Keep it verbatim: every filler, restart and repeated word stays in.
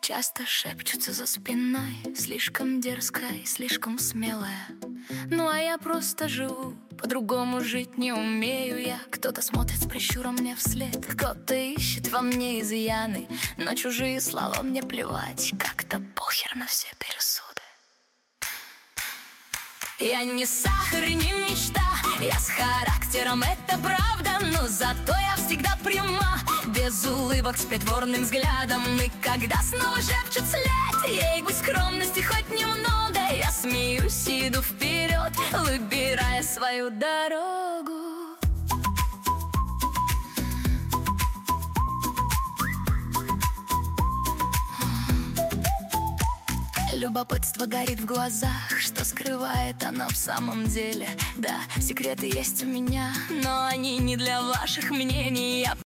часто шепчутся за спиной, слишком дерзкая и слишком смелая. Ну а я просто живу, по-другому жить не умею я. Кто-то смотрит с прищуром мне вслед, кто-то ищет во мне изъяны, но чужие слова мне плевать, как-то похер на все пересуды. Я не сахар и не мечта, я с характером, это правда, но зато я всегда пряма, без улыбок, с притворным взглядом. И когда снова шепчут вслед, ей бы скромности хоть немного, я смеюсь и иду вперед, выбирая свою дорогу. Любопытство горит в глазах, что скрывает оно в самом деле. Да, секреты есть у меня, но они не для ваших мнений. Я